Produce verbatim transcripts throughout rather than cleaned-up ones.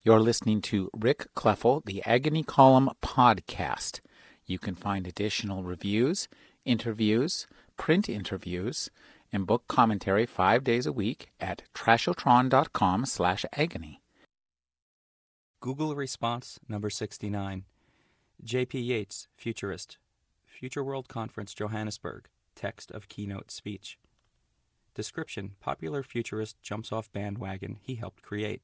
You're listening to Rick Kleffel, the Agony Column podcast. You can find additional reviews, interviews, print interviews, and book commentary five days a week at trashotron.com slash agony. Google response number sixty-nine. J P Yates, futurist. Future World Conference, Johannesburg. Text of keynote speech. Description: popular futurist jumps off bandwagon he helped create.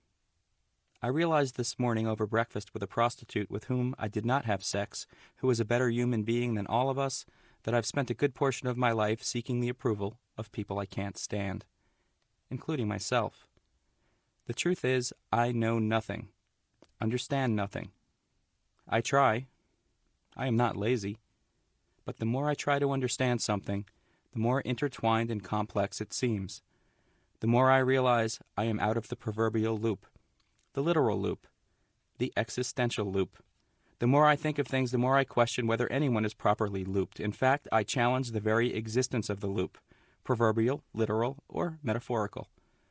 I realized this morning over breakfast with a prostitute with whom I did not have sex, who is a better human being than all of us, that I've spent a good portion of my life seeking the approval of people I can't stand, including myself. The truth is, I know nothing, understand nothing. I try. I am not lazy. But the more I try to understand something, the more intertwined and complex it seems. The more I realize I am out of the proverbial loop, the literal loop, the existential loop. The more I think of things, the more I question whether anyone is properly looped. In fact, I challenge the very existence of the loop, proverbial, literal, or metaphorical.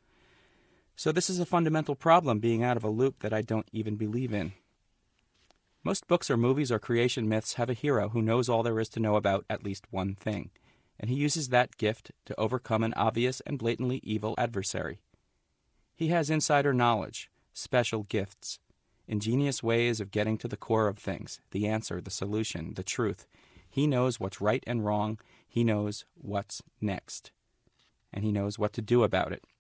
So this is a fundamental problem, being out of a loop that I don't even believe in. Most books or movies or creation myths have a hero who knows all there is to know about at least one thing, and he uses that gift to overcome an obvious and blatantly evil adversary. He has insider knowledge, special gifts, ingenious ways of getting to the core of things, the answer, the solution, the truth. He knows what's right and wrong. He knows what's next. And he knows what to do about it.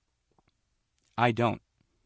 I don't.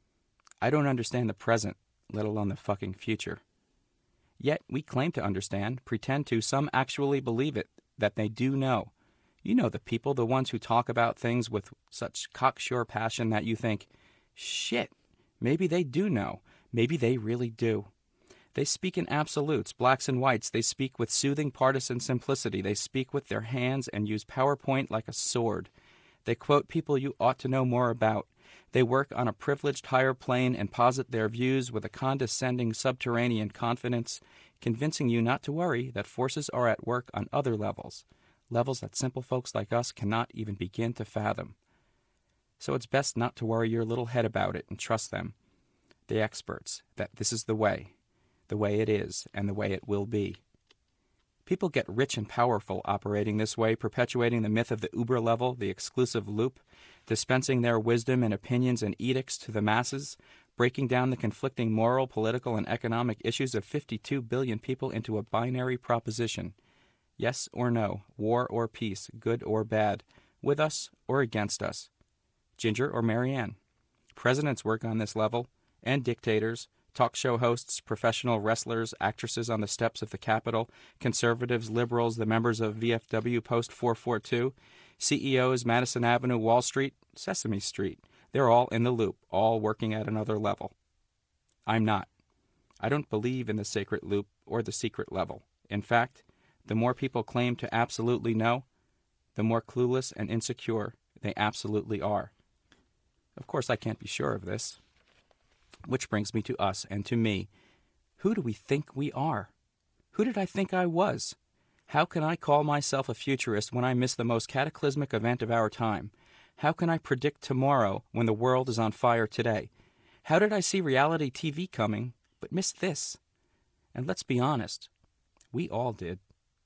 I don't understand the present, let alone the fucking future. Yet we claim to understand, pretend to, some actually believe it, that they do know. You know the people, the ones who talk about things with such cocksure passion that you think, shit, maybe they do know. Maybe they really do. They speak in absolutes, blacks and whites. They speak with soothing partisan simplicity. They speak with their hands and use PowerPoint like a sword. They quote people you ought to know more about. They work on a privileged higher plane and posit their views with a condescending subterranean confidence, convincing you not to worry that forces are at work on other levels, levels that simple folks like us cannot even begin to fathom. So it's best not to worry your little head about it and trust them, the experts, that this is the way, the way it is, and the way it will be. People get rich and powerful operating this way, perpetuating the myth of the uber level, the exclusive loop, dispensing their wisdom and opinions and edicts to the masses, breaking down the conflicting moral, political, and economic issues of fifty-two billion people into a binary proposition. Yes or no, war or peace, good or bad, with us or against us. Ginger or Marianne. Presidents work on this level, and dictators, talk show hosts, professional wrestlers, actresses on the steps of the Capitol, conservatives, liberals, the members of V F W Post four forty-two, C E Os, Madison Avenue, Wall Street, Sesame Street. They're all in the loop, all working at another level. I'm not. I don't believe in the sacred loop or the secret level. In fact, the more people claim to absolutely know, the more clueless and insecure they absolutely are. Of course, I can't be sure of this. Which brings me to us and to me. Who do we think we are? Who did I think I was? How can I call myself a futurist when I miss the most cataclysmic event of our time? How can I predict tomorrow when the world is on fire today? How did I see reality T V coming, but miss this? And let's be honest, we all did.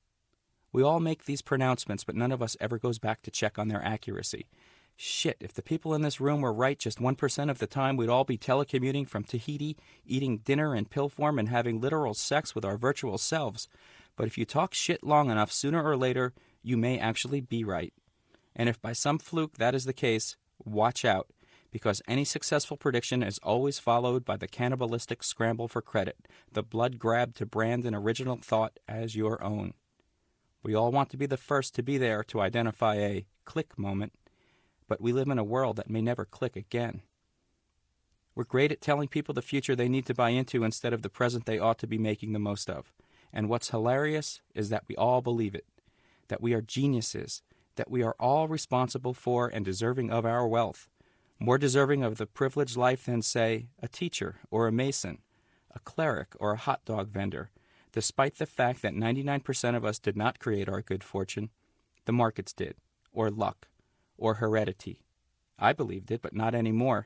We all make these pronouncements, but none of us ever goes back to check on their accuracy. Shit, if the people in this room were right just one percent of the time, we'd all be telecommuting from Tahiti, eating dinner in pill form, and having literal sex with our virtual selves. But if you talk shit long enough, sooner or later, you may actually be right. And if by some fluke that is the case, watch out, because any successful prediction is always followed by the cannibalistic scramble for credit, the blood grab to brand an original thought as your own. We all want to be the first to be there to identify a click moment, but we live in a world that may never click again. We're great at telling people the future they need to buy into instead of the present they ought to be making the most of. And what's hilarious is that we all believe it, that we are geniuses, that we are all responsible for and deserving of our wealth, more deserving of the privileged life than, say, a teacher or a mason, a cleric or a hot dog vendor, despite the fact that ninety-nine percent of us did not create our good fortune. The markets did, or luck, or heredity. I believed it, but not anymore.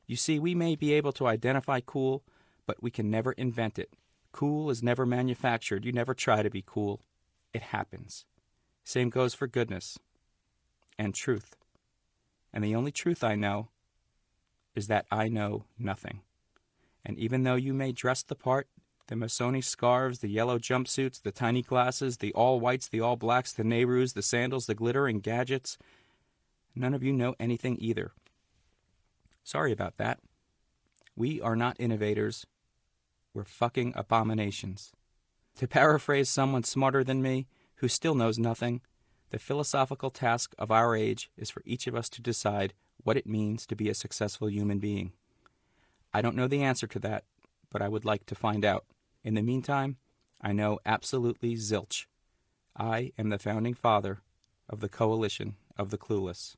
You see, we may be able to identify cool, but we can never invent it. Cool is never manufactured. You never try to be cool. It happens. Same goes for goodness and truth. And the only truth I know is that I know nothing. And even though you may dress the part, the Missoni scarves, the yellow jumpsuits, the tiny glasses, the all-whites, the all-blacks, the Nehrus, the sandals, the glittering gadgets, none of you know anything either. Sorry about that. We are not innovators. We're fucking abominations. To paraphrase someone smarter than me, who still knows nothing, the philosophical task of our age is for each of us to decide what it means to be a successful human being. I don't know the answer to that, but I would like to find out. In the meantime, I know absolutely zilch. I am the founding father of the Coalition of the Clueless.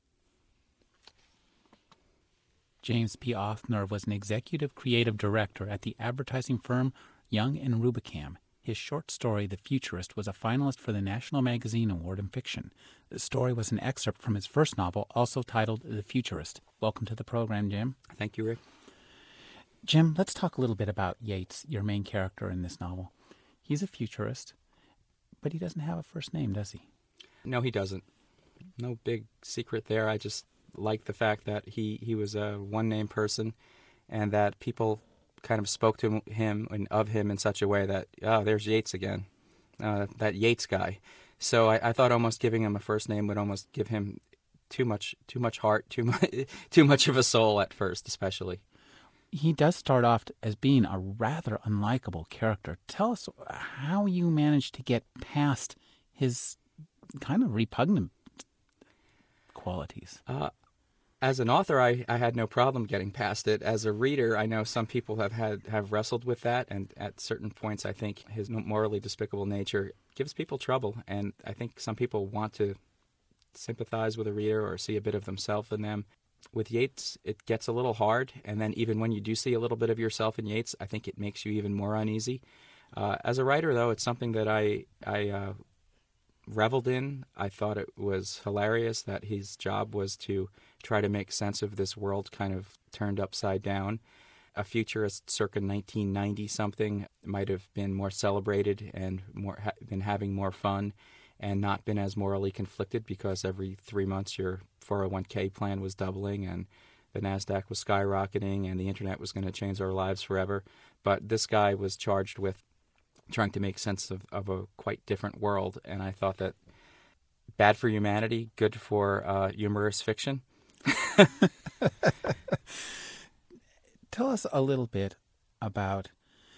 James P. Othner was an executive creative director at the advertising firm Young and Rubicam. His short story, The Futurist, was a finalist for the National Magazine Award in Fiction. The story was an excerpt from his first novel, also titled The Futurist. Welcome to the program, Jim. Thank you, Rick. Jim, let's talk a little bit about Yates, your main character in this novel. He's a futurist, but he doesn't have a first name, does he? No, he doesn't. No big secret there. I just like the fact that he, he was a one-name person and that people kind of spoke to him and of him in such a way that, oh, there's Yates again, uh, that Yates guy. So I, I thought almost giving him a first name would almost give him too much too much heart, too much, too much of a soul at first, especially. He does start off as being a rather unlikable character. Tell us how you managed to get past his kind of repugnant qualities. Uh, as an author, I, I had no problem getting past it. As a reader, I know some people have had have wrestled with that, and at certain points, I think his morally despicable nature gives people trouble, and I think some people want to sympathize with a reader or see a bit of themselves in them. With Yates, it gets a little hard, and then even when you do see a little bit of yourself in Yates, I think it makes you even more uneasy. Uh, as a writer, though, it's something that I I uh, reveled in. I thought it was hilarious that his job was to try to make sense of this world kind of turned upside down. A futurist circa nineteen ninety something might have been more celebrated and more ha- been having more fun and not been as morally conflicted because every three months your four oh one k plan was doubling and the NASDAQ was skyrocketing and the internet was going to change our lives forever. But this guy was charged with trying to make sense of, of a quite different world, and I thought that bad for humanity, good for uh, humorous fiction. Tell us a little bit about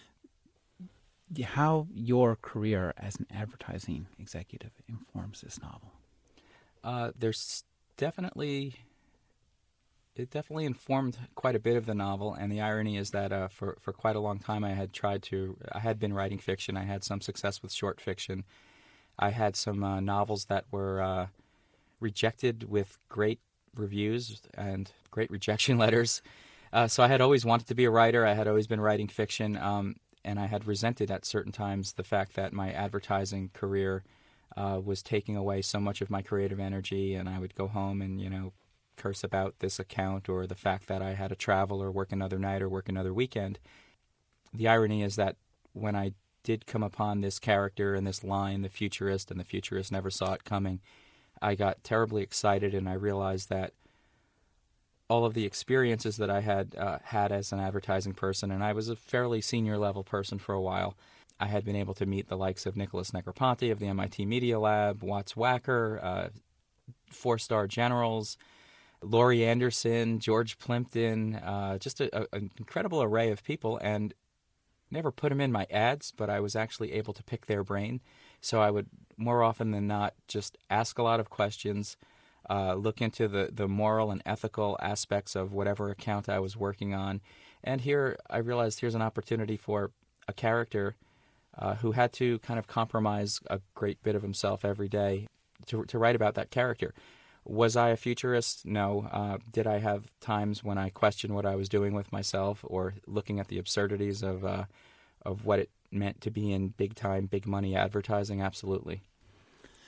how your career as an advertising executive informs this novel. Uh, there's definitely, it definitely informed quite a bit of the novel, and the irony is that uh, for, for quite a long time I had tried to, I had been writing fiction, I had some success with short fiction, I had some uh, novels that were uh, rejected with great reviews and great rejection letters. Uh, so I had always wanted to be a writer. I had always been writing fiction, um, and I had resented at certain times the fact that my advertising career uh, was taking away so much of my creative energy, and I would go home and, you know, curse about this account or the fact that I had to travel or work another night or work another weekend. The irony is that when I did come upon this character and this line, the futurist, and the futurist never saw it coming, I got terribly excited, and I realized that all of the experiences that I had uh, had as an advertising person, and I was a fairly senior level person for a while. I had been able to meet the likes of Nicholas Negroponte of the M I T Media Lab, Watts Wacker, uh, four-star generals, Laurie Anderson, George Plimpton, uh, just a, a, an incredible array of people, and never put them in my ads, but I was actually able to pick their brain. So I would, more often than not, just ask a lot of questions, uh, look into the, the moral and ethical aspects of whatever account I was working on. And here I realized here's an opportunity for a character uh, who had to kind of compromise a great bit of himself every day to, to write about that character. Was I a futurist? No. Uh, did I have times when I questioned what I was doing with myself or looking at the absurdities of uh, of what it meant to be in big-time, big-money advertising? Absolutely.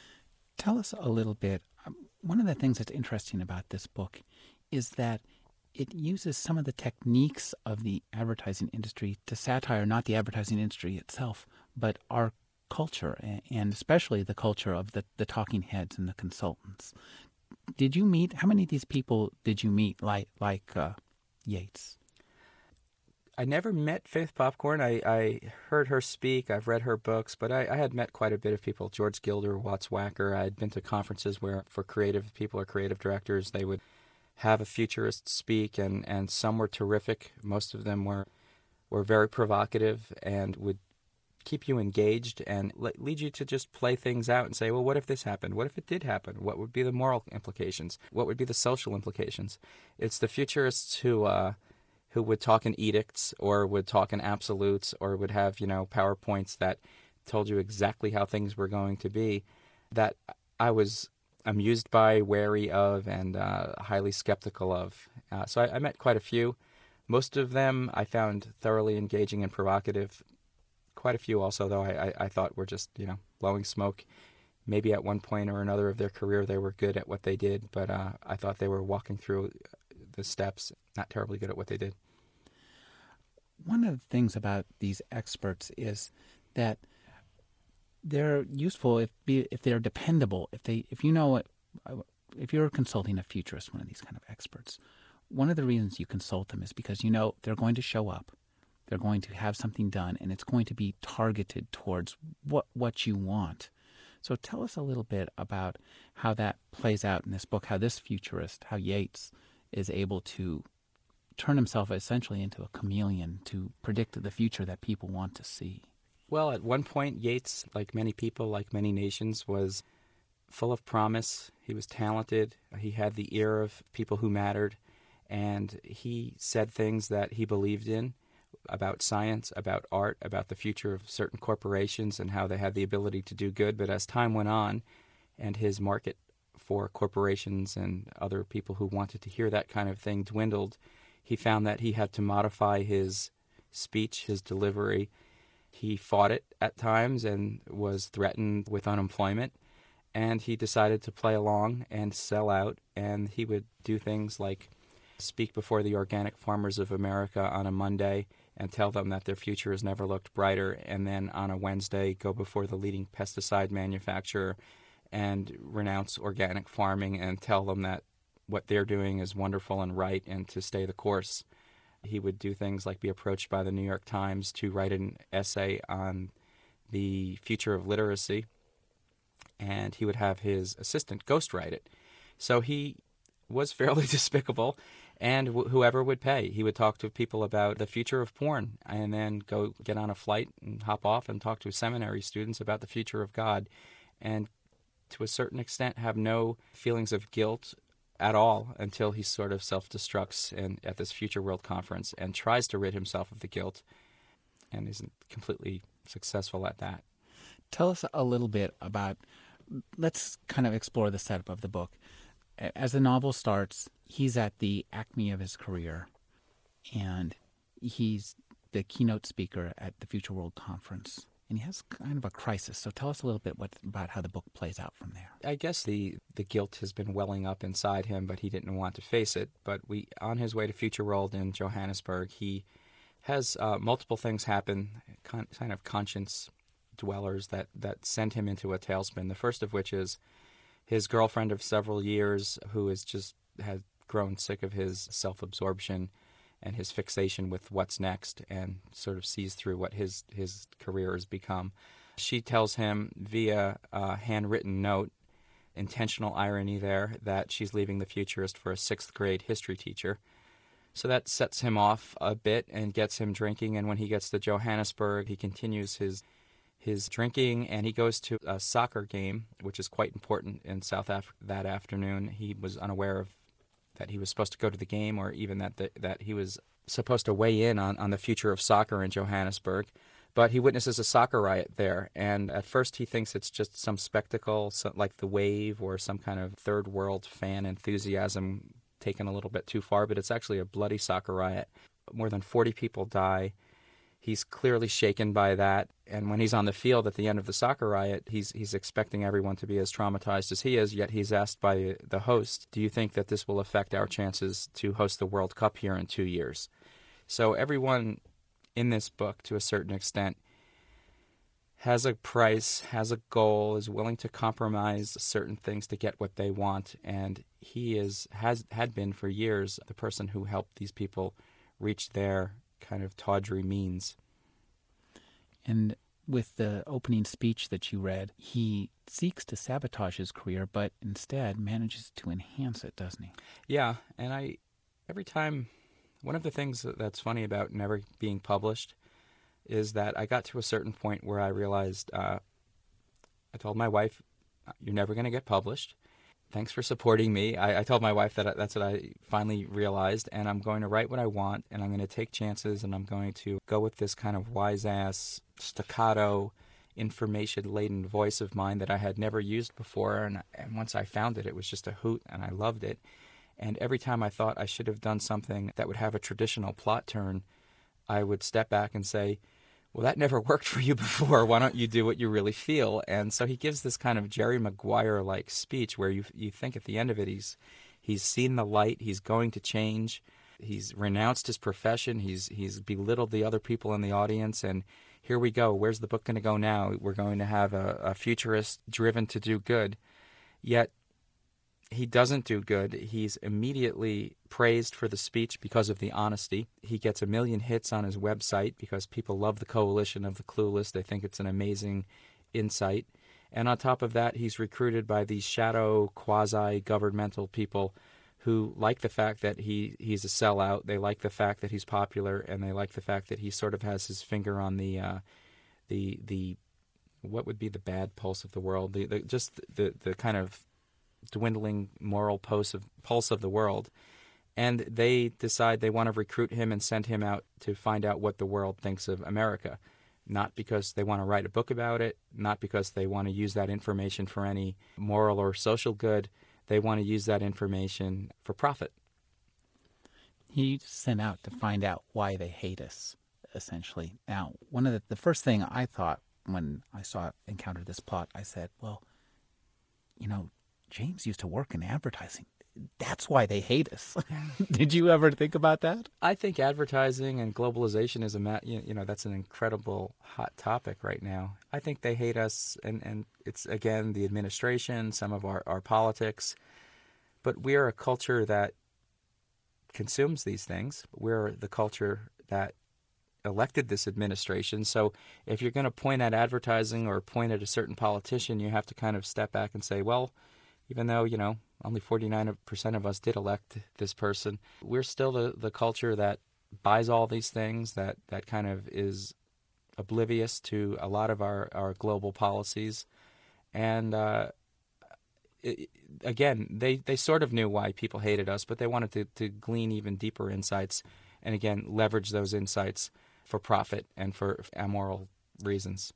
Tell us a little bit. Um, one of the things that's interesting about this book is that it uses some of the techniques of the advertising industry to satire not the advertising industry itself, but our culture, and especially the culture of the, the talking heads and the consultants. Did you meet, how many of these people did you meet like, like uh, Yates? I never met Faith Popcorn. I, I heard her speak. I've read her books, but I, I had met quite a bit of people. George Gilder, Watts Wacker. I had been to conferences where for creative people or creative directors, they would have a futurist speak, and, and some were terrific. Most of them were, were very provocative and would keep you engaged and le- lead you to just play things out and say, well, what if this happened? What if it did happen? What would be the moral implications? What would be the social implications? It's the futurists who... Uh, who would talk in edicts or would talk in absolutes or would have, you know, PowerPoints that told you exactly how things were going to be, that I was amused by, wary of, and uh, highly skeptical of. Uh, so I, I met quite a few. Most of them I found thoroughly engaging and provocative. Quite a few also, though, I, I, I thought were just, you know, blowing smoke. Maybe at one point or another of their career they were good at what they did, but uh, I thought they were walking through the steps, not terribly good at what they did. One of the things about these experts is that they're useful if be, if they're dependable. If they if you know if you're consulting a futurist, one of these kind of experts, one of the reasons you consult them is because you know they're going to show up, they're going to have something done, and it's going to be targeted towards what what you want. So tell us a little bit about how that plays out in this book, how this futurist, how Yates is able to turn himself essentially into a chameleon to predict the future that people want to see. Well, at one point, Yates, like many people, like many nations, was full of promise. He was talented. He had the ear of people who mattered. And he said things that he believed in about science, about art, about the future of certain corporations and how they had the ability to do good. But as time went on and his market for corporations and other people who wanted to hear that kind of thing dwindled, he found that he had to modify his speech, his delivery. He fought it at times and was threatened with unemployment. And he decided to play along and sell out. And he would do things like speak before the Organic Farmers of America on a Monday and tell them that their future has never looked brighter. And then on a Wednesday, go before the leading pesticide manufacturer and renounce organic farming and tell them that what they're doing is wonderful and right and to stay the course. He would do things like be approached by the New York Times to write an essay on the future of literacy, and he would have his assistant ghostwrite it. So he was fairly despicable, and wh- whoever would pay. He would talk to people about the future of porn and then go get on a flight and hop off and talk to seminary students about the future of God, and to a certain extent have no feelings of guilt at all until he sort of self-destructs and at this Future World Conference and tries to rid himself of the guilt and isn't completely successful at that. Tell us a little bit about, let's kind of explore the setup of the book. As the novel starts, he's at the acme of his career, and he's the keynote speaker at the Future World Conference. And he has kind of a crisis. So tell us a little bit what, about how the book plays out from there. I guess the, the guilt has been welling up inside him, but he didn't want to face it. But we, on his way to Future World in Johannesburg, he has uh, multiple things happen, con- kind of conscience dwellers that, that send him into a tailspin. The first of which is his girlfriend of several years, who is just has grown sick of his self-absorption and his fixation with what's next and sort of sees through what his, his career has become. She tells him via a handwritten note, intentional irony there, that she's leaving the futurist for a sixth grade history teacher. So that sets him off a bit and gets him drinking, and when he gets to Johannesburg, he continues his his drinking, and he goes to a soccer game, which is quite important in South Africa that afternoon. He was unaware of that he was supposed to go to the game, or even that the, that he was supposed to weigh in on, on the future of soccer in Johannesburg. But he witnesses a soccer riot there, and at first he thinks it's just some spectacle, so, like the wave or some kind of third world fan enthusiasm taken a little bit too far, but it's actually a bloody soccer riot. More than forty people die. He's clearly shaken by that. And when he's on the field at the end of the soccer riot, he's he's expecting everyone to be as traumatized as he is, yet he's asked by the host, do you think that this will affect our chances to host the World Cup here in two years? So everyone in this book, to a certain extent, has a price, has a goal, is willing to compromise certain things to get what they want. And he is has had been for years the person who helped these people reach their kind of tawdry means. And with the opening speech that you read, he seeks to sabotage his career, but instead manages to enhance it, doesn't he? Yeah, and I, every time, one of the things that's funny about never being published is that I got to a certain point where I realized, uh, I told my wife, you're never going to get published. Thanks for supporting me. I, I told my wife that that's what I finally realized, and I'm going to write what I want, and I'm going to take chances, and I'm going to go with this kind of wise-ass, staccato, information-laden voice of mine that I had never used before, and, and once I found it, it was just a hoot, and I loved it. And every time I thought I should have done something that would have a traditional plot turn, I would step back and say, well, that never worked for you before. Why don't you do what you really feel? And so he gives this kind of Jerry Maguire-like speech where you you think at the end of it he's he's seen the light, he's going to change, he's renounced his profession, he's he's belittled the other people in the audience, and here we go. Where's the book going to go now? We're going to have a, a futurist driven to do good. Yet he doesn't do good. He's immediately praised for the speech because of the honesty. He gets a million hits on his website because people love the Coalition of the Clueless. They think it's an amazing insight. And on top of that, he's recruited by these shadow quasi-governmental people who like the fact that he, he's a sellout. They like the fact that he's popular, and they like the fact that he sort of has his finger on the uh, the the what would be the bad pulse of the world, the, the just the the kind of dwindling moral pulse of, pulse of the world. And they decide they want to recruit him and send him out to find out what the world thinks of America. Not because they want to write a book about it, not because they want to use that information for any moral or social good. They want to use that information for profit. He's sent out to find out why they hate us, essentially. Now, one of the, the first thing I thought when I saw encountered this plot, I said, well, you know, James used to work in advertising. That's why they hate us. Did you ever think about that? I think advertising and globalization is a ma- you know that's an incredible hot topic right now. I think they hate us, and, and it's again the administration, some of our, our politics, but we are a culture that consumes these things. We're the culture that elected this administration. So if you're going to point at advertising or point at a certain politician, you have to kind of step back and say, well, even though, you know, only forty-nine percent of us did elect this person, we're still the, the culture that buys all these things, that, that kind of is oblivious to a lot of our, our global policies. And uh, it, again, they, they sort of knew why people hated us, but they wanted to, to glean even deeper insights and, again, leverage those insights for profit and for amoral reasons.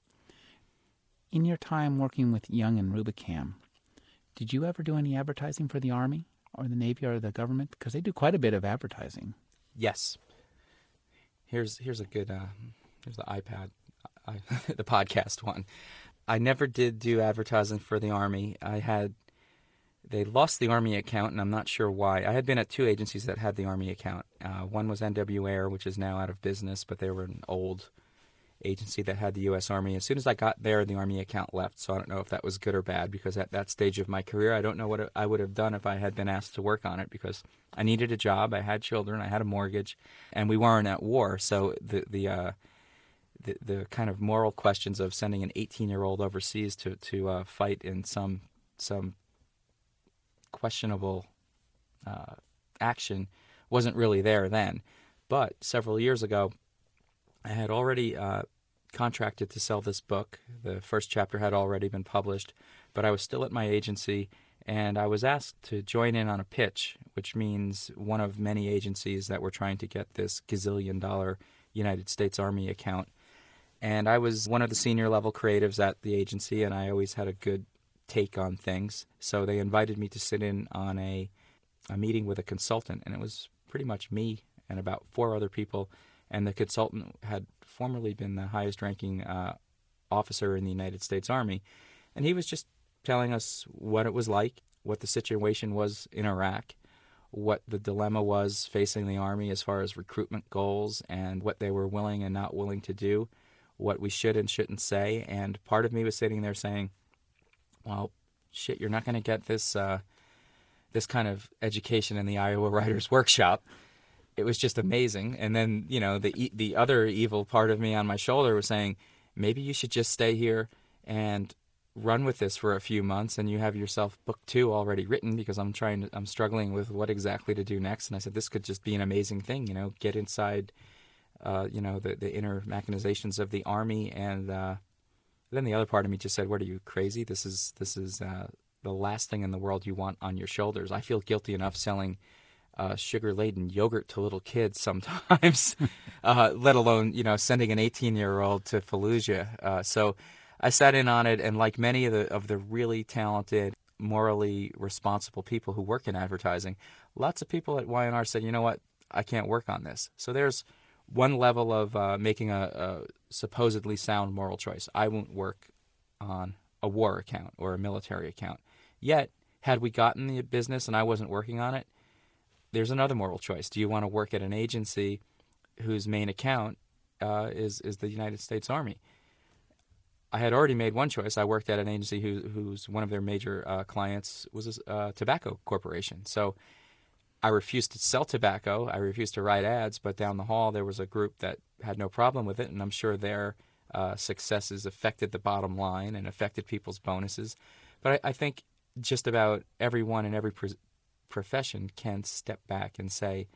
In your time working with Young and Rubicam, did you ever do any advertising for the Army or the Navy or the government? Because they do quite a bit of advertising. Yes. Here's here's a good uh, here's the iPad, I, the podcast one. I never did do advertising for the Army. I had they lost the Army account, and I'm not sure why. I had been at two agencies that had the Army account. Uh, one was N W Air, which is now out of business, but they were an old agency that had the U S. Army. As soon as I got there, the Army account left, so I don't know if that was good or bad, because at that stage of my career, I don't know what I would have done if I had been asked to work on it, because I needed a job, I had children, I had a mortgage, and we weren't at war, so the the uh, the, the kind of moral questions of sending an eighteen-year-old overseas to, to uh, fight in some some questionable uh, action wasn't really there then. But several years ago, I had already uh, contracted to sell this book. The first chapter had already been published, but I was still at my agency, and I was asked to join in on a pitch, which means one of many agencies that were trying to get this gazillion dollar United States Army account. And I was one of the senior level creatives at the agency, and I always had a good take on things. So they invited me to sit in on a, a meeting with a consultant, and it was pretty much me and about four other people. And the consultant had formerly been the highest-ranking uh, officer in the United States Army. And he was just telling us what it was like, what the situation was in Iraq, what the dilemma was facing the Army as far as recruitment goals and what they were willing and not willing to do, what we should and shouldn't say. And part of me was sitting there saying, well, shit, you're not going to get this uh, this kind of education in the Iowa Writers Workshop. It was just amazing. And then, you know, the the other evil part of me on my shoulder was saying, maybe you should just stay here and run with this for a few months, and you have yourself book two already written, because I'm trying to, I'm struggling with what exactly to do next. And I said, this could just be an amazing thing, you know, get inside, uh, you know, the, the inner machinations of the Army. And uh, then the other part of me just said, what are you, crazy? This is, this is uh, the last thing in the world you want on your shoulders. I feel guilty enough selling uh, sugar-laden yogurt to little kids sometimes, uh, let alone, you know, sending an eighteen-year-old to Fallujah. Uh, so I sat in on it, and like many of the of the really talented, morally responsible people who work in advertising, lots of people at Y N R said, you know what, I can't work on this. So there's one level of uh, making a, a supposedly sound moral choice. I won't work on a war account or a military account. Yet, had we gotten the business and I wasn't working on it, there's another moral choice. Do you want to work at an agency whose main account uh, is, is the United States Army? I had already made one choice. I worked at an agency who, whose one of their major uh, clients was a uh, tobacco corporation. So I refused to sell tobacco. I refused to write ads. But down the hall, there was a group that had no problem with it, and I'm sure their uh, successes affected the bottom line and affected people's bonuses. But I, I think just about everyone in every pr- profession can step back and say,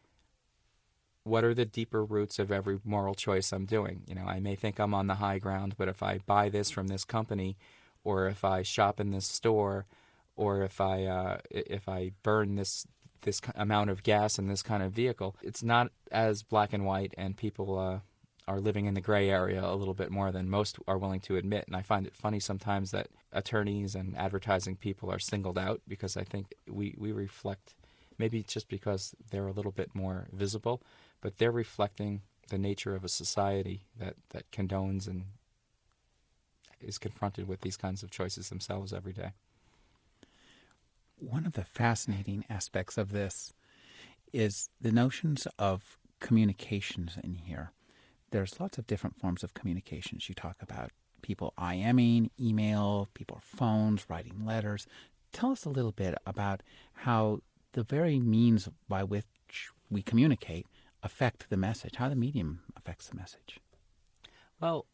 what are the deeper roots of every moral choice I'm doing? You know, I may think I'm on the high ground, but if I buy this from this company, or if I shop in this store, or if I uh, if I burn this this amount of gas in this kind of vehicle, it's not as black and white, and people uh, are living in the gray area a little bit more than most are willing to admit. And I find it funny sometimes that attorneys and advertising people are singled out, because I think we, we reflect, maybe just because they're a little bit more visible, but they're reflecting the nature of a society that, that condones and is confronted with these kinds of choices themselves every day. One of the fascinating aspects of this is the notions of communications in here. There's lots of different forms of communications. You talk about people IMing, email, people phones, writing letters. Tell us a little bit about how the very means by which we communicate affect the message, how the medium affects the message. Well,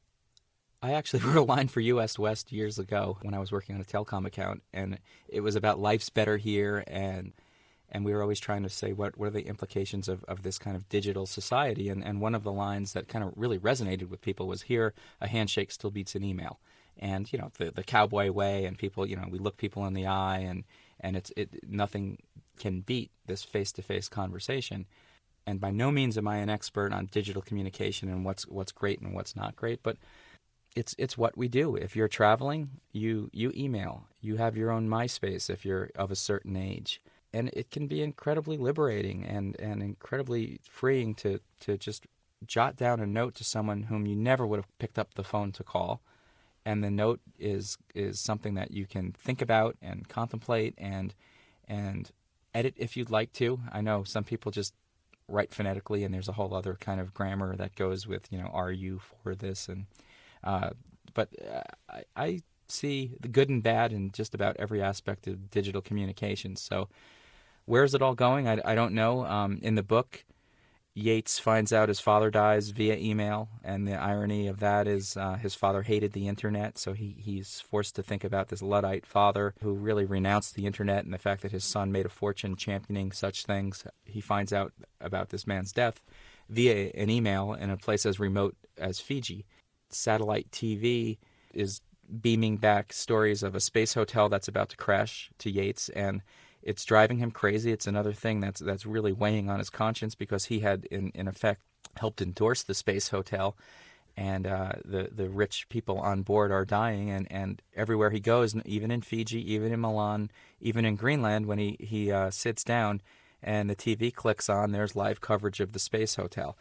I actually wrote a line for U S West years ago when I was working on a telecom account, and it was about life's better here, and and we were always trying to say what, what are the implications of, of this kind of digital society. And, and one of the lines that kind of really resonated with people was, here, a handshake still beats an email. And, you know, the, the cowboy way, and people, you know, we look people in the eye, and, and it's it nothing can beat this face-to-face conversation. And by no means am I an expert on digital communication and what's what's great and what's not great, but it's it's what we do. If you're traveling, you you email. You have your own MySpace if you're of a certain age. And it can be incredibly liberating and, and incredibly freeing to, to just jot down a note to someone whom you never would have picked up the phone to call. And the note is is something that you can think about and contemplate and and edit if you'd like to. I know some people just write phonetically, and there's a whole other kind of grammar that goes with, you know, are you for this? And uh, but uh, I, I see the good and bad in just about every aspect of digital communications. So where's it all going? I, I don't know. Um, in the book, Yates finds out his father dies via email, and the irony of that is uh, his father hated the internet, so he, he's forced to think about this Luddite father who really renounced the internet and the fact that his son made a fortune championing such things. He finds out about this man's death via an email in a place as remote as Fiji. Satellite T V is beaming back stories of a space hotel that's about to crash to Yates, and it's driving him crazy. It's another thing that's that's really weighing on his conscience, because he had, in, in effect, helped endorse the space hotel, and uh, the, the rich people on board are dying, and, and everywhere he goes, even in Fiji, even in Milan, even in Greenland, when he, he uh, sits down and the T V clicks on, there's live coverage of the space hotel.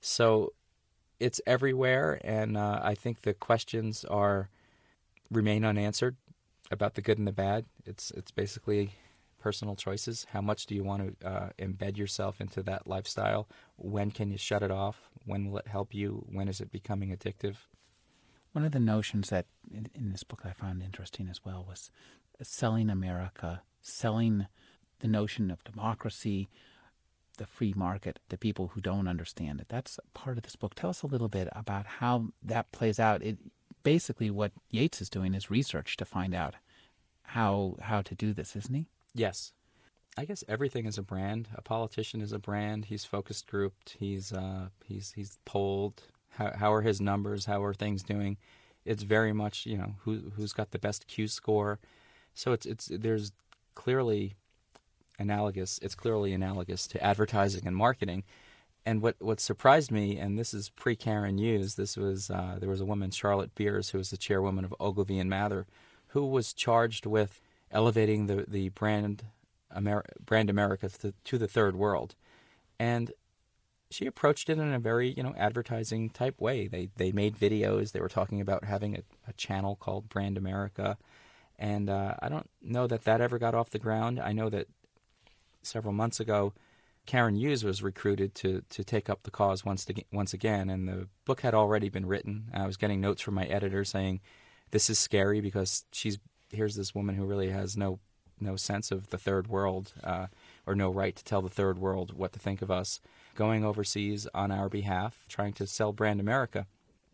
So it's everywhere, and uh, I think the questions are remain unanswered about the good and the bad. It's it's basically personal choices. How much do you want to uh, embed yourself into that lifestyle? When can you shut it off? When will it help you? When is it becoming addictive? One of the notions that in, in this book I found interesting as well was selling America, selling the notion of democracy, the free market to people who don't understand it. That's part of this book. Tell us a little bit about how that plays out. It basically what Yates is doing is research to find out how how to do this, isn't he? Yes. I guess everything is a brand. A politician is a brand. He's focus grouped. He's uh, he's he's polled. How how are his numbers? How are things doing? It's very much, you know, who who's got the best Q score. So it's it's there's clearly analogous. It's clearly analogous to advertising and marketing. And what, what surprised me, and this is pre Karen Hughes, this was uh, there was a woman, Charlotte Beers, who was the chairwoman of Ogilvy and Mather, who was charged with elevating the the brand Amer- brand America to, to the third world, and she approached it in a very, you know, advertising type way. They they made videos. They were talking about having a, a channel called Brand America, and uh, I don't know that that ever got off the ground. I know that several months ago, Karen Hughes was recruited to to take up the cause once to, once again, and the book had already been written. I was getting notes from my editor saying, "This is scary because she's here's this woman who really has no no sense of the third world, uh, or no right to tell the third world what to think of us, going overseas on our behalf, trying to sell Brand America."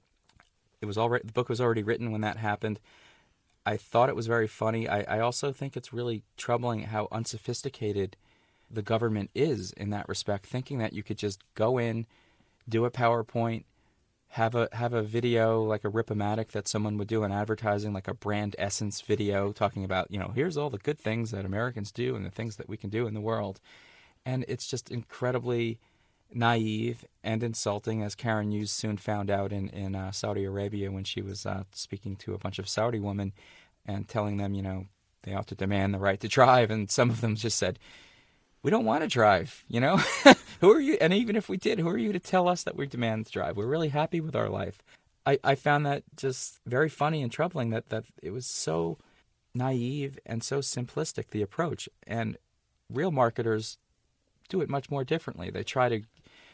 It was already the book was already written when that happened. I thought it was very funny. I, I also think it's really troubling how unsophisticated the government is in that respect, thinking that you could just go in, do a PowerPoint, have a have a video like a Rip-O-Matic that someone would do in advertising, like a brand essence video talking about, you know, here's all the good things that Americans do and the things that we can do in the world. And it's just incredibly naive and insulting, as Karen Hughes soon found out in, in uh, Saudi Arabia when she was uh, speaking to a bunch of Saudi women and telling them, you know, they ought to demand the right to drive. And some of them just said, we don't want to drive, you know? Who are you? And even if we did, who are you to tell us that we demand to drive? We're really happy with our life. I, I found that just very funny and troubling that, that it was so naive and so simplistic, the approach. And real marketers do it much more differently. They try to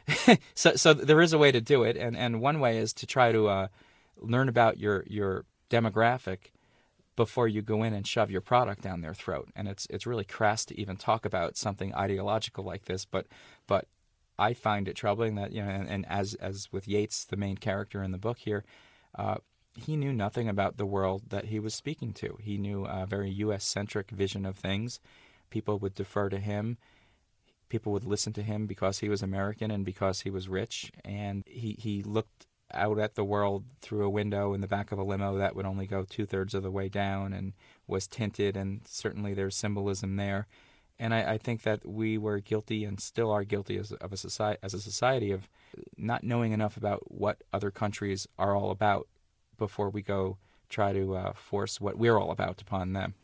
so so there is a way to do it, and, and one way is to try to uh, learn about your your demographic before you go in and shove your product down their throat. And it's it's really crass to even talk about something ideological like this, but but I find it troubling that, you know, and, and as as with Yates, the main character in the book here, uh, he knew nothing about the world that he was speaking to. He knew a very U S centric vision of things. People would defer to him. People would listen to him because he was American and because he was rich, and he, he looked out at the world through a window in the back of a limo that would only go two-thirds of the way down and was tinted, and certainly there's symbolism there. And I, I think that we were guilty and still are guilty as, of a society, as a society of not knowing enough about what other countries are all about before we go try to uh, force what we're all about upon them.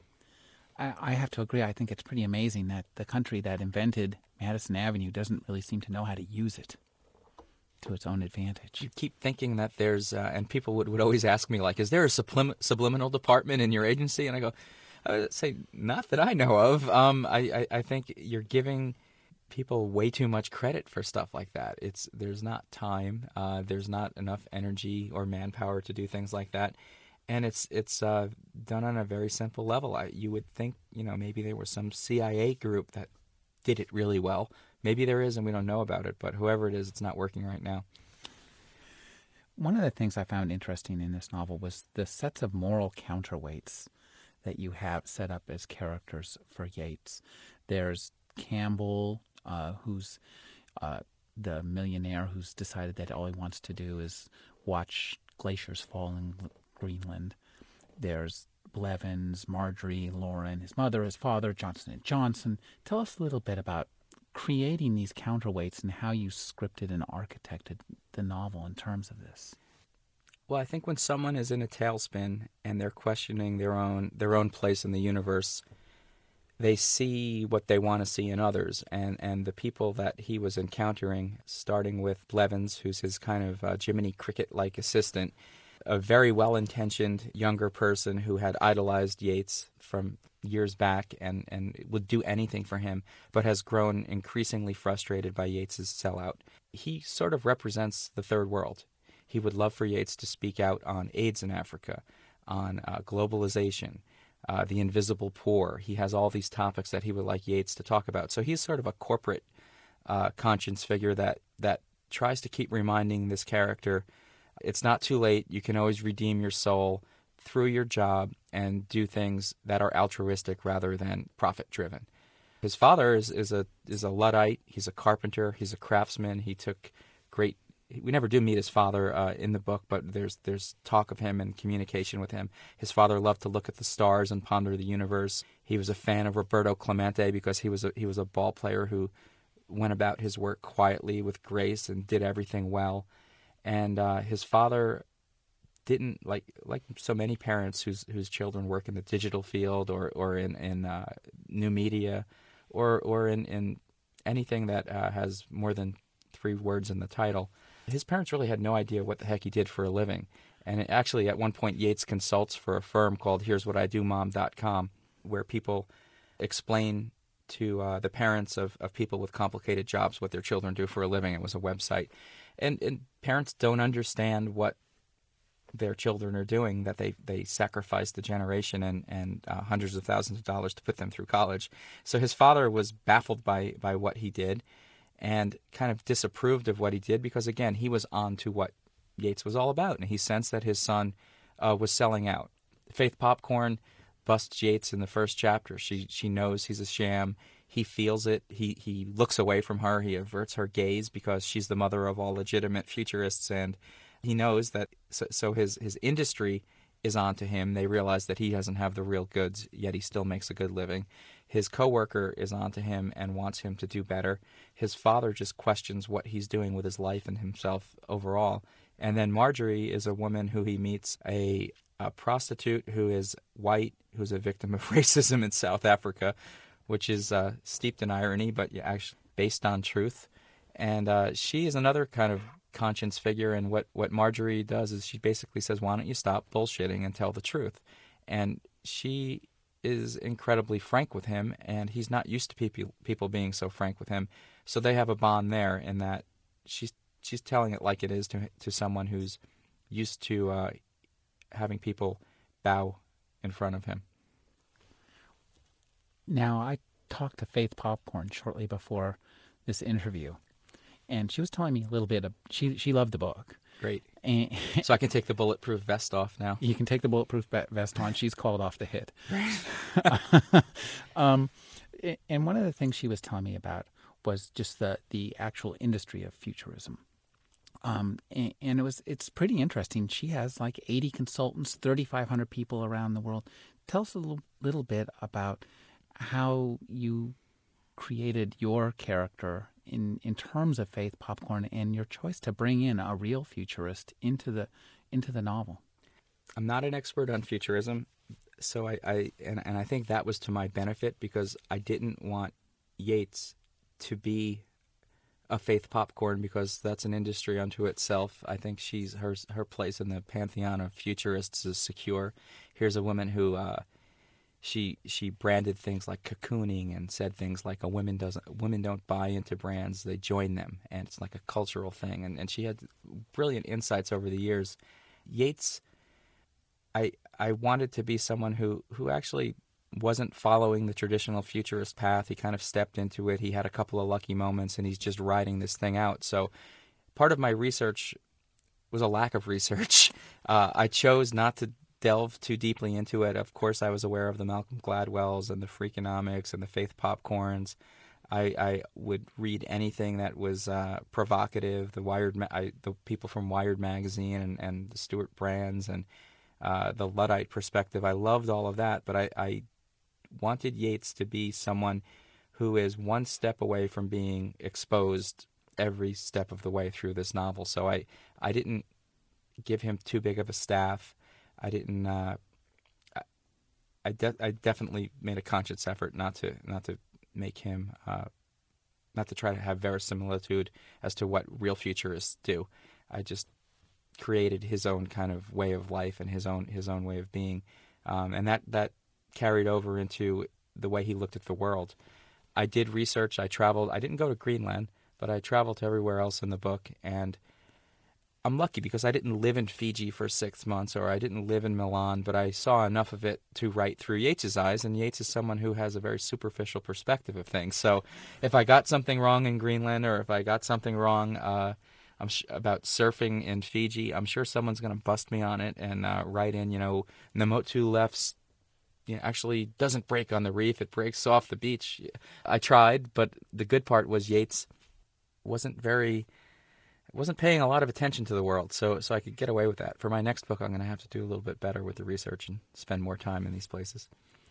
I, I have to agree. I think it's pretty amazing that the country that invented Madison Avenue doesn't really seem to know how to use it to its own advantage. You keep thinking that there's, uh, and people would, would always ask me, like, is there a sublim- subliminal department in your agency? And I go, I would say, not that I know of. Um, I, I, I think you're giving people way too much credit for stuff like that. It's There's not time, uh, there's not enough energy or manpower to do things like that. And it's it's uh, done on a very simple level. I, you would think, you know, maybe there was some C I A group that did it really well. Maybe there is, and we don't know about it. But whoever it is, it's not working right now. One of the things I found interesting in this novel was the sets of moral counterweights that you have set up as characters for Yates. There's Campbell, uh, who's uh, the millionaire who's decided that all he wants to do is watch glaciers fall in Greenland. There's Blevins, Marjorie, Lauren, his mother, his father, Johnson and Johnson. Tell us a little bit about creating these counterweights and how you scripted and architected the novel in terms of this. Well, I think when someone is in a tailspin and they're questioning their own their own place in the universe, they see what they want to see in others, and, and the people that he was encountering, starting with Blevins, who's his kind of uh, Jiminy Cricket-like assistant, a very well-intentioned younger person who had idolized Yeats from years back and, and would do anything for him, but has grown increasingly frustrated by Yeats's sellout. He sort of represents the third world. He would love for Yeats to speak out on AIDS in Africa, on uh, globalization, uh, the invisible poor. He has all these topics that he would like Yeats to talk about. So he's sort of a corporate uh, conscience figure that, that tries to keep reminding this character, it's not too late. You can always redeem your soul through your job and do things that are altruistic rather than profit-driven. His father is, is a is a Luddite. He's a carpenter. He's a craftsman. He took great. We never do meet his father uh, in the book, but there's there's talk of him and communication with him. His father loved to look at the stars and ponder the universe. He was a fan of Roberto Clemente because he was a, he was a ball player who went about his work quietly with grace and did everything well. And uh, his father didn't, like like so many parents whose whose children work in the digital field or or in in uh, new media, or or in in anything that uh, has more than three words in the title. His parents really had no idea what the heck he did for a living. And it, actually, at one point, Yeats consults for a firm called Here's What I Do Mom dot com, where people explain to uh, the parents of, of people with complicated jobs what their children do for a living. It was a website. And, and parents don't understand what their children are doing, that they, they sacrificed a generation and, and uh, hundreds of thousands of dollars to put them through college. So his father was baffled by, by what he did and kind of disapproved of what he did because, again, he was on to what Yeats was all about, and he sensed that his son uh, was selling out. Faith Popcorn busts Yeats in the first chapter. She she knows he's a sham. He feels it. He he looks away from her. He averts her gaze because she's the mother of all legitimate futurists, and he knows that. So, so his his industry is on to him. They realize that he doesn't have the real goods, yet he still makes a good living. His coworker is on to him and wants him to do better. His father just questions what he's doing with his life and himself overall. And then Marjorie is a woman who he meets, a, a prostitute who is white, who's a victim of racism in South Africa, which is uh, steeped in irony, but actually based on truth. And uh, she is another kind of conscience figure, and what, what Marjorie does is she basically says, why don't you stop bullshitting and tell the truth? And she is incredibly frank with him, and he's not used to people people being so frank with him. So they have a bond there in that she's she's telling it like it is to to someone who's used to uh, having people bow in front of him. Now, I talked to Faith Popcorn shortly before this interview, and she was telling me a little bit of, she she loved the book. Great. And so I can take the bulletproof vest off now. You can take the bulletproof vest on. She's called off the hit. Right. um, and one of the things she was telling me about was just the, the actual industry of futurism. Um, and, and it was it's pretty interesting. She has like eighty consultants, thirty-five hundred people around the world. Tell us a little, little bit about how you created your character in, in terms of Faith Popcorn and your choice to bring in a real futurist into the into the novel. I'm not an expert on futurism, so I, I and, and I think that was to my benefit because I didn't want Yeats to be a Faith Popcorn because that's an industry unto itself. I think she's her her place in the pantheon of futurists is secure. Here's a woman who uh, she she branded things like cocooning and said things like a women doesn't women don't buy into brands, they join them, and it's like a cultural thing. And and she had brilliant insights over the years. Yeats, I I wanted to be someone who who actually wasn't following the traditional futurist path. He kind of stepped into it. He had a couple of lucky moments, and he's just riding this thing out. So part of my research was a lack of research. Uh, I chose not to delve too deeply into it. Of course, I was aware of the Malcolm Gladwells and the Freakonomics and the Faith Popcorns. I, I would read anything that was uh, provocative. The Wired, I, the people from Wired magazine and, and the Stuart Brands and uh, the Luddite perspective. I loved all of that, but I, I wanted Yeats to be someone who is one step away from being exposed every step of the way through this novel. So I, I didn't give him too big of a staff. I didn't. Uh, I, de- I definitely made a conscious effort not to not to make him uh, not to try to have verisimilitude as to what real futurists do. I just created his own kind of way of life and his own his own way of being, um, and that that carried over into the way he looked at the world. I did research. I traveled. I didn't go to Greenland, but I traveled to everywhere else in the book, and I'm lucky because I didn't live in Fiji for six months or I didn't live in Milan, but I saw enough of it to write through Yeats's eyes, and Yeats is someone who has a very superficial perspective of things. So if I got something wrong in Greenland or if I got something wrong uh, I'm sh- about surfing in Fiji, I'm sure someone's going to bust me on it and uh, write in, you know, Namotu Left's you know, actually doesn't break on the reef, it breaks off the beach. I tried, but the good part was Yeats wasn't very wasn't paying a lot of attention to the world, so so I could get away with that. For my next book, I'm going to have to do a little bit better with the research and spend more time in these places.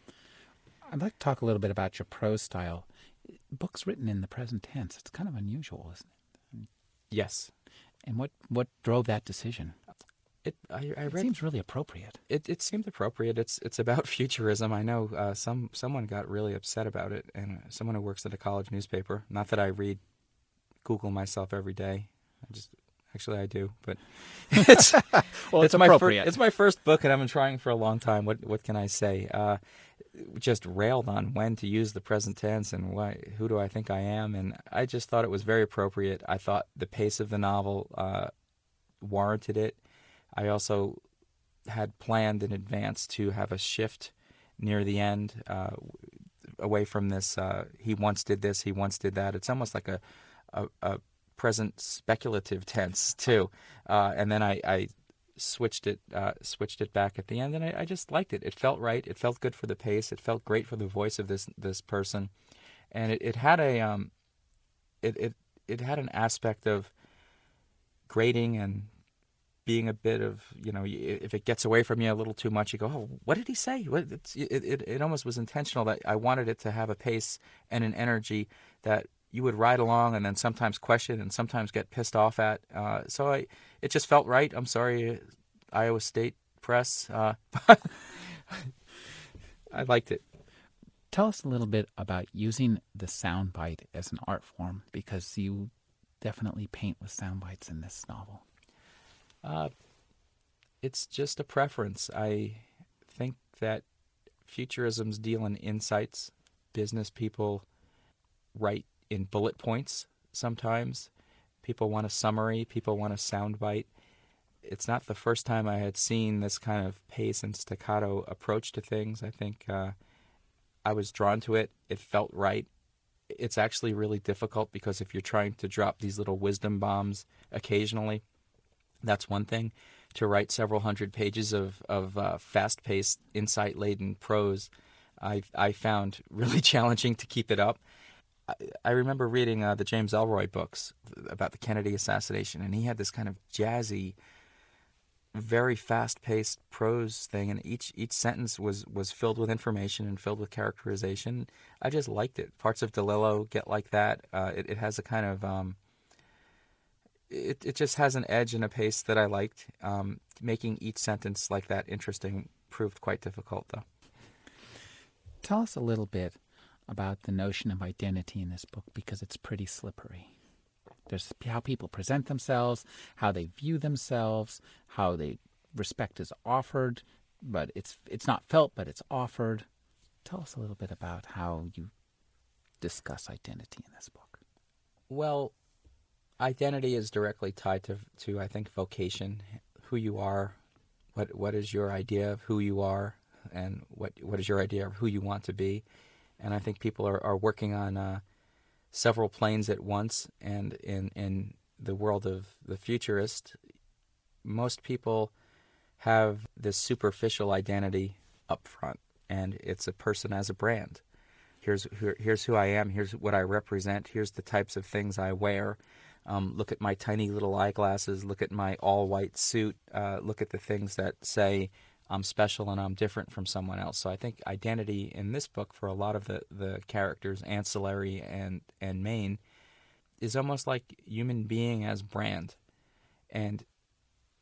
I'd like to talk a little bit about your prose style. Books written in the present tense, it's kind of unusual, isn't it? Yes. And what, what drove that decision? It I, I It read seems really appropriate. it, it seemed appropriate. It's it's about futurism. I know uh, some someone got really upset about it, and someone who works at a college newspaper. Not that I read Google myself every day. I just actually I do, but it's Well, it's it's my first appropriate. it's my first book, and I've been trying for a long time. What what can I say? Uh, just railed on when to use the present tense and why. Who do I think I am? And I just thought it was very appropriate. I thought the pace of the novel uh, warranted it. I also had planned in advance to have a shift near the end, uh, away from this. Uh, he once did this. He once did that. It's almost like a a, a present speculative tense too. Uh, and then I, I switched it uh, switched it back at the end, and I, I just liked it. It felt right. It felt good for the pace. It felt great for the voice of this this person, and it, it had a um, it, it it had an aspect of grating and being a bit of, you know, if it gets away from you a little too much, you go, oh, what did he say? What, it's, it, it, it almost was intentional that I wanted it to have a pace and an energy that you would ride along and then sometimes question and sometimes get pissed off at. Uh, so I, it just felt right. I'm sorry, Iowa State Press. Uh, I liked it. Tell us a little bit about using the soundbite as an art form, because you definitely paint with sound bites in this novel. Uh, it's just a preference. I think that futurisms deal in insights. Business people write in bullet points sometimes. People want a summary, people want a soundbite. It's not the first time I had seen this kind of pace and staccato approach to things. I think uh, I was drawn to it. It felt right. It's actually really difficult because if you're trying to drop these little wisdom bombs occasionally, that's one thing. To write several hundred pages of, of uh, fast-paced, insight-laden prose, I, I found really challenging to keep it up. I, I remember reading uh, the James Ellroy books about the Kennedy assassination, and he had this kind of jazzy, very fast-paced prose thing, and each each sentence was, was filled with information and filled with characterization. I just liked it. Parts of DeLillo get like that. Uh, it, it has a kind of um, it it just has an edge and a pace that I liked. Um, making each sentence like that interesting proved quite difficult, though. Tell us a little bit about the notion of identity in this book, because it's pretty slippery. There's how people present themselves, how they view themselves, how they respect is offered, but it's it's not felt, but it's offered. Tell us a little bit about how you discuss identity in this book. Well, identity is directly tied to to I think vocation, who you are, what what is your idea of who you are, and what what is your idea of who you want to be. And I think people are, are working on uh, several planes at once. And in in the world of the futurist, most people have this superficial identity up front, and it's a person as a brand. Here's here, here's who I am. Here's what I represent. Here's the types of things I wear. Um, look at my tiny little eyeglasses. Look at my all-white suit. Uh, look at the things that say I'm special and I'm different from someone else. So I think identity in this book, for a lot of the, the characters, ancillary and, and main, is almost like human being as brand. And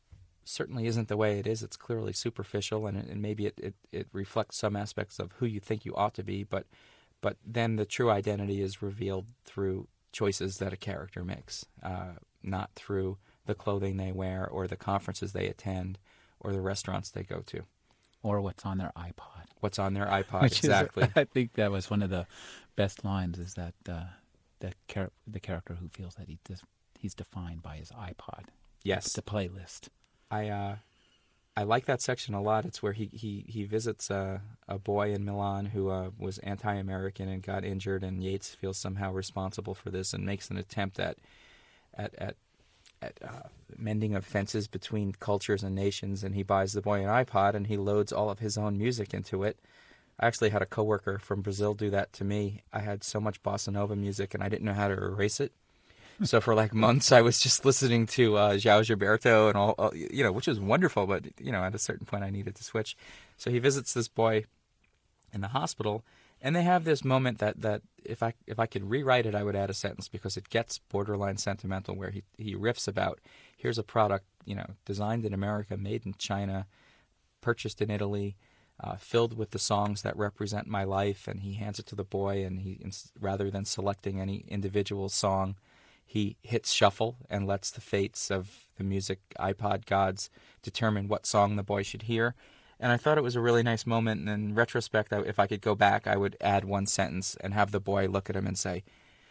certainly isn't the way it is. It's clearly superficial, and, and maybe it, it, it reflects some aspects of who you think you ought to be, but but then the true identity is revealed through choices that a character makes, uh, not through the clothing they wear or the conferences they attend or the restaurants they go to. Or what's on their iPod. What's on their iPod, Which exactly. is, I think that was one of the best lines, is that uh, the, char- the character who feels that he dis- he's defined by his iPod. Yes. The playlist. I uh, I like that section a lot. It's where he, he, he visits uh, a boy in Milan who uh, was anti-American and got injured, and Yeats feels somehow responsible for this and makes an attempt at at at, at uh, mending of fences between cultures and nations. And he buys the boy an iPod, and he loads all of his own music into it. I actually had a coworker from Brazil do that to me. I had so much bossa nova music, and I didn't know how to erase it. So for like months, I was just listening to uh, João Gilberto and all, all, you know, which was wonderful. But you know, at a certain point, I needed to switch. So he visits this boy in the hospital, and they have this moment that, that if I if I could rewrite it, I would add a sentence, because it gets borderline sentimental, where he he riffs about, here's a product, you know, designed in America, made in China, purchased in Italy, uh, filled with the songs that represent my life, and he hands it to the boy, and he, rather than selecting any individual song, he hits shuffle and lets the fates of the music iPod gods determine what song the boy should hear. And I thought it was a really nice moment. And in retrospect, if I could go back, I would add one sentence and have the boy look at him and say,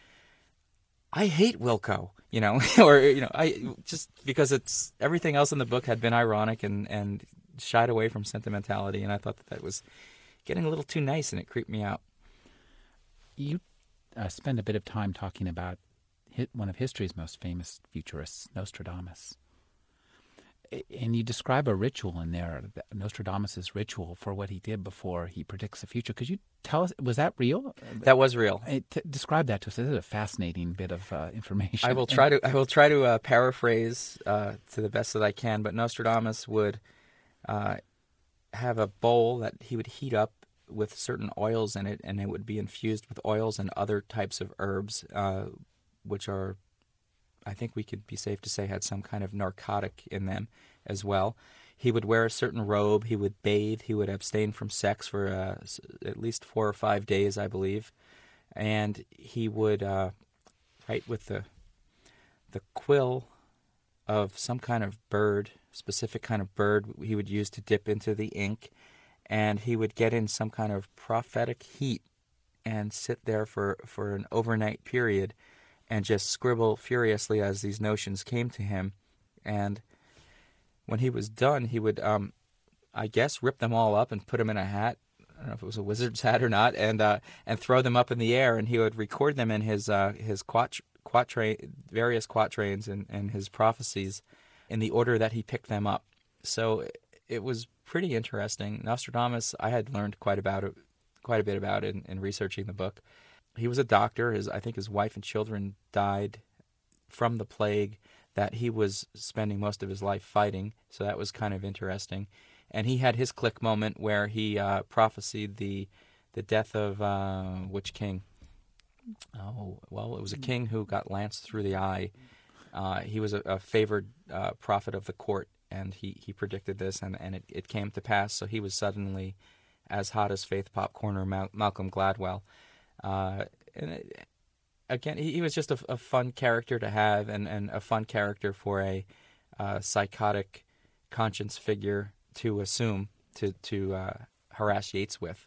I hate Wilco, you know, or, you know, I just because it's everything else in the book had been ironic and, and shied away from sentimentality. And I thought that that was getting a little too nice, and it creeped me out. You uh, spend a bit of time talking about hit one of history's most famous futurists, Nostradamus. And you describe a ritual in there, Nostradamus' ritual for what he did before he predicts the future. Could you tell us, was that real? That was real. It, t- describe that to us. This is a fascinating bit of uh, information. I will try to I will try to uh, paraphrase uh, to the best that I can. But Nostradamus would uh, have a bowl that he would heat up with certain oils in it, and it would be infused with oils and other types of herbs, uh, which are, I think we could be safe to say, had some kind of narcotic in them as well. He would wear a certain robe. He would bathe. He would abstain from sex for uh, at least four or five days, I believe. And he would uh, write with the the quill of some kind of bird, specific kind of bird he would use to dip into the ink. And he would get in some kind of prophetic heat and sit there for, for an overnight period and just scribble furiously as these notions came to him. And when he was done, he would, um, I guess, rip them all up and put them in a hat. I don't know if it was a wizard's hat or not, and uh, and throw them up in the air. And he would record them in his uh, his quat- quatrain, various quatrains and, and his prophecies in the order that he picked them up. So it was pretty interesting. Nostradamus, I had learned quite about it, quite a bit about it in, in researching the book. He was a doctor. His I think his wife and children died from the plague that he was spending most of his life fighting. So that was kind of interesting. And he had his click moment where he uh, prophesied the the death of uh, which king? Oh, well, it was a king who got lanced through the eye. Uh, he was a, a favored uh, prophet of the court, and he, he predicted this, and, and it, it came to pass. So he was suddenly as hot as Faith Popcorn or Mal- Malcolm Gladwell. Uh, and it, again, he, he was just a, a fun character to have, and, and a fun character for a uh, psychotic conscience figure to assume to to uh, harass Yeats with.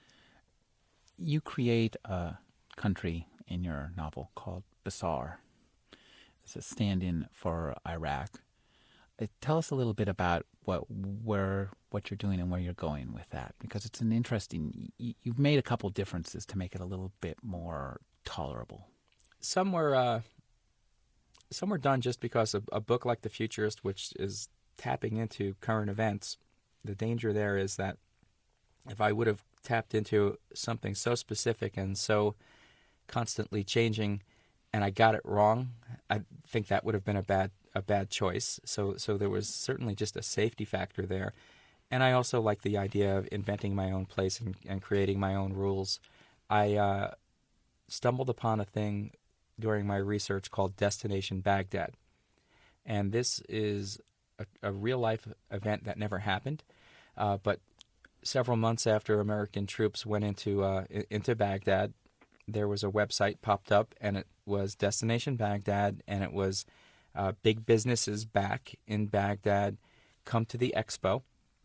You create a country in your novel called Basar. It's a stand-in for Iraq. Uh, Tell us a little bit about what where what you're doing and where you're going with that, because it's an interesting. y- You've made a couple differences to make it a little bit more tolerable. Some were uh, some were done just because a, a book like The Futurist, which is tapping into current events, the danger there is that if I would have tapped into something so specific and so constantly changing, and I got it wrong, I think that would have been a bad a bad choice. So so there was certainly just a safety factor there. And I also like the idea of inventing my own place and, and creating my own rules. I uh, stumbled upon a thing during my research called Destination Baghdad. And this is a, a real-life event that never happened. Uh, but several months after American troops went into uh, into Baghdad, there was a website popped up, and it was Destination Baghdad, and it was uh, big businesses back in Baghdad come to the expo,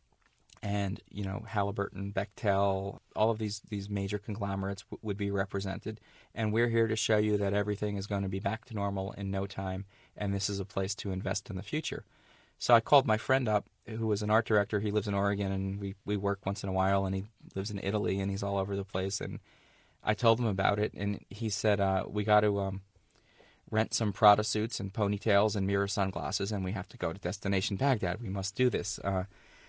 and you know Halliburton, Bechtel, all of these these major conglomerates w- would be represented, and we're here to show you that everything is going to be back to normal in no time, and this is a place to invest in the future. So I called my friend up, who was an art director. He lives in Oregon, and we, we work once in a while, and he lives in Italy, and he's all over the place. And I told him about it, and he said, uh, we got to um, rent some Prada suits and ponytails and mirror sunglasses, and we have to go to Destination Baghdad. We must do this. Uh,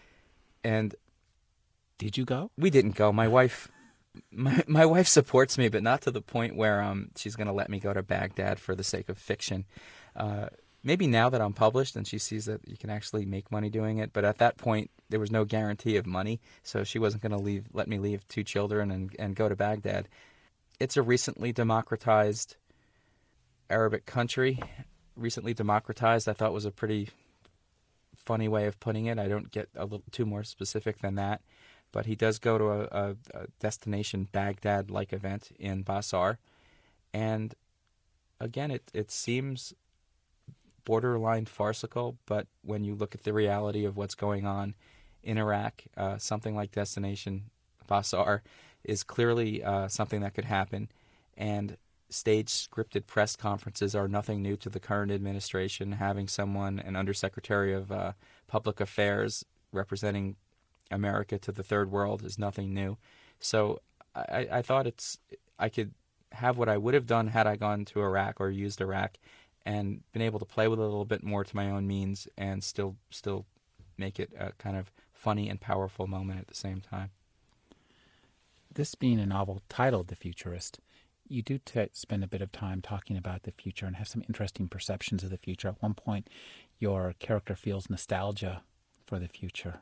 and Did you go? we didn't go. My wife... My my wife supports me, but not to the point where um she's going to let me go to Baghdad for the sake of fiction. Uh, maybe now that I'm published and she sees that you can actually make money doing it, but at that point there was no guarantee of money, so she wasn't going to leave let me leave two children and, and go to Baghdad. It's a recently democratized Arabic country. Recently democratized, I thought, was a pretty funny way of putting it. I don't get a little too more specific than that. But he does go to a, a, a Destination Baghdad-like event in Basar. And again, it, it seems borderline farcical, but when you look at the reality of what's going on in Iraq, uh, something like Destination Basar is clearly uh, something that could happen. And staged scripted press conferences are nothing new to the current administration. Having someone, an undersecretary of uh, public affairs, representing America to the third world is nothing new. So I, I thought it's I could have what I would have done had I gone to Iraq or used Iraq and been able to play with it a little bit more to my own means and still still make it a kind of funny and powerful moment at the same time. This being a novel titled The Futurist, you do t- spend a bit of time talking about the future and have some interesting perceptions of the future. At one point, your character feels nostalgia for the future.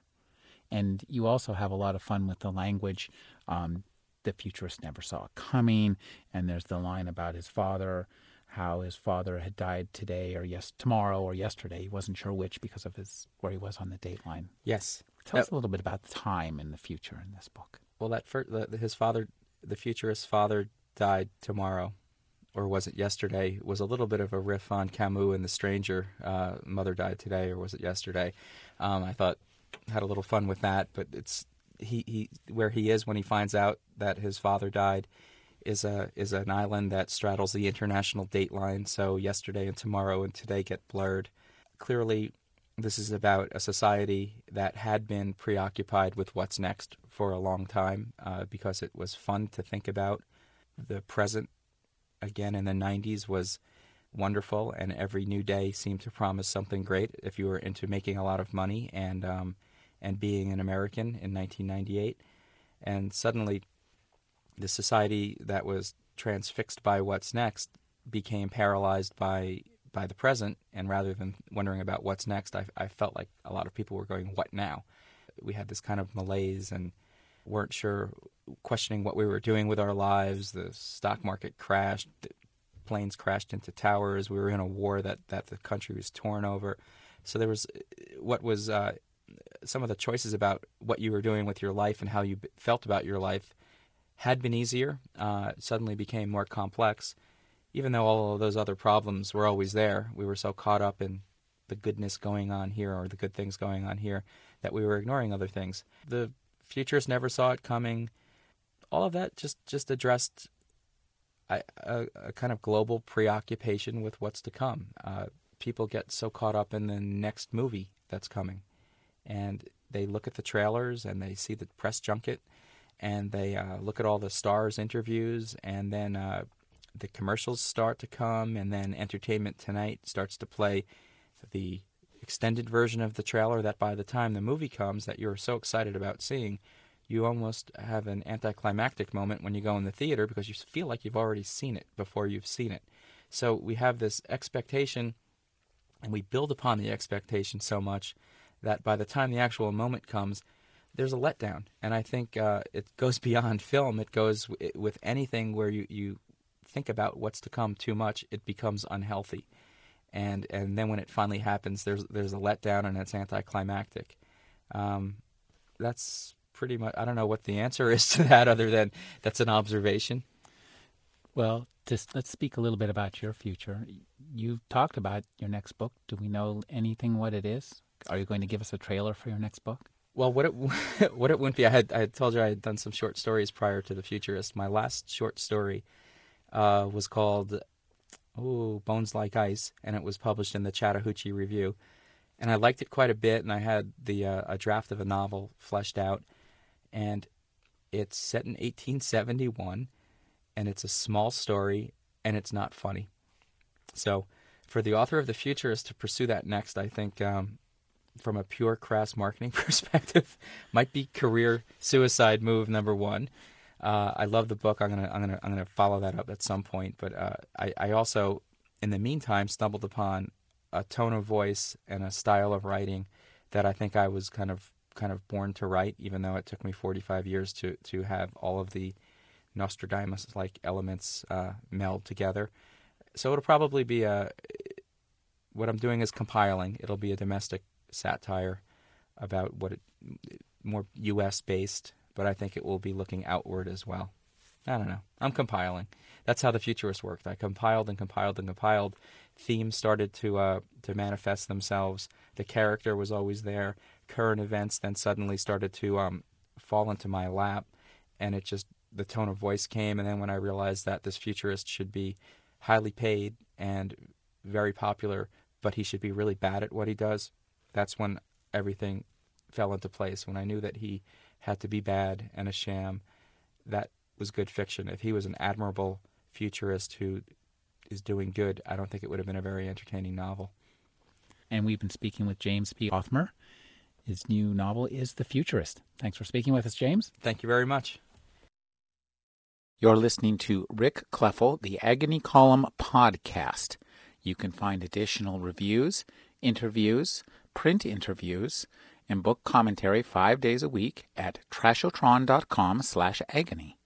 And you also have a lot of fun with the language. Um, the futurist never saw it coming. And there's the line about his father, how his father had died today or yes tomorrow or yesterday. He wasn't sure which because of his where he was on the dateline. Yes. Tell us a little bit about the time in the future in this book. Well, that first, the, his father, the futurist's father, died tomorrow, or was it yesterday? Was a little bit of a riff on Camus and The Stranger. Uh, mother died today, or was it yesterday? Um, I thought had a little fun with that, but it's he, he where he is when he finds out that his father died is a is an island that straddles the international date line. So yesterday and tomorrow and today get blurred. Clearly, this is about a society that had been preoccupied with what's next for a long time uh, because it was fun to think about. The present, again, in the nineties was wonderful, and every new day seemed to promise something great if you were into making a lot of money and um, and being an American in nineteen ninety-eight. And suddenly, the society that was transfixed by what's next became paralyzed by by the present, and rather than wondering about what's next, I, I felt like a lot of people were going, what now? We had this kind of malaise and weren't sure, questioning what we were doing with our lives. The stock market crashed, the planes crashed into towers, we were in a war that, that the country was torn over. So there was what was uh, some of the choices about what you were doing with your life and how you felt about your life had been easier, uh, suddenly became more complex. Even though all of those other problems were always there, we were so caught up in the goodness going on here or the good things going on here that we were ignoring other things. The futurists never saw it coming. All of that just, just addressed a, a, a kind of global preoccupation with what's to come. Uh, people get so caught up in the next movie that's coming. And they look at the trailers and they see the press junket and they uh, look at all the stars' interviews, and then uh, the commercials start to come, and then Entertainment Tonight starts to play the extended version of the trailer that by the time the movie comes that you're so excited about seeing, you almost have an anticlimactic moment when you go in the theater because you feel like you've already seen it before you've seen it. So we have this expectation, and we build upon the expectation so much that by the time the actual moment comes, there's a letdown. And I think uh, it goes beyond film. It goes w- with anything where you, you think about what's to come too much, it becomes unhealthy. and and then when it finally happens, there's there's a letdown and it's anticlimactic. Um, that's pretty much. I don't know what the answer is to that, other than that's an observation. Well, just let's speak a little bit about your future. You've talked about your next book. Do we know anything what it is? Are you going to give us a trailer for your next book? Well, what it what it wouldn't be. I had I had told you I had done some short stories prior to The Futurist. My last short story uh, was called oh Bones Like Ice, and it was published in the Chattahoochee Review. And I liked it quite a bit, and I had the uh, a draft of a novel fleshed out, and it's set in eighteen seventy-one, and it's a small story, and it's not funny. So, for the author of The Futurist to pursue that next, I think, um, from a pure crass marketing perspective, might be career suicide move number one. Uh, I love the book. I'm gonna I'm gonna I'm gonna follow that up at some point. But uh, I I also, in the meantime, stumbled upon a tone of voice and a style of writing that I think I was kind of kind of born to write, even though it took me forty-five years to to have all of the Nostradamus-like elements uh, meld together. So it'll probably be a what I'm doing is compiling. It'll be a domestic satire about what it more U S based, but I think it will be looking outward as well. I don't know. I'm compiling. That's how The Futurist worked. I compiled and compiled and compiled. Themes started to uh, to manifest themselves. The character was always there. Current events then suddenly started to um, fall into my lap, and it just the tone of voice came. And then when I realized that this futurist should be highly paid and very popular, but he should be really bad at what he does, that's when everything fell into place. When I knew that he had to be bad and a sham, that was good fiction. If he was an admirable futurist who is doing good, I don't think it would have been a very entertaining novel. And we've been speaking with James P. Othmer. His new novel is The Futurist. Thanks for speaking with us, James. Thank you very much. You're listening to Rick Kleffel, the Agony Column podcast. You can find additional reviews, interviews, print interviews, and book commentary five days a week at trashotron dot com slash agony.